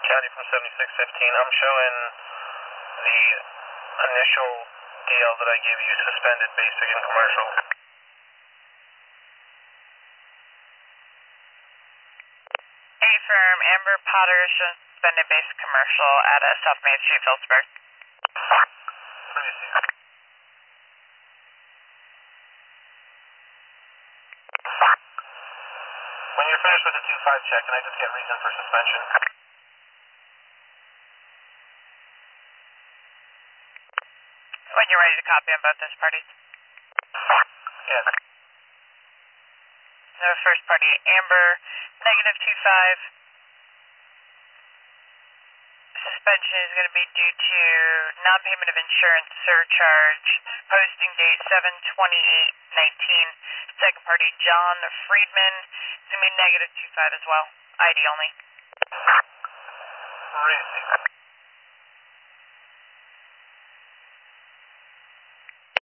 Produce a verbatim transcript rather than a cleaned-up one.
County from seventy-six fifteen. I'm showing the initial D L that I gave you, suspended basic and commercial. A firm, Amber Potter, suspended basic commercial at uh, South Main Street, Phillipsburg. When you're finished with the two five check, can I just get reason for suspension? When you're ready to copy on both those parties. Yes. The first party, Amber, negative two five. Suspension is going to be due to non-payment of insurance surcharge. Posting date seven twenty-eight nineteen. Second party, John Friedman, is going to be negative two five as well. I D only. Reason.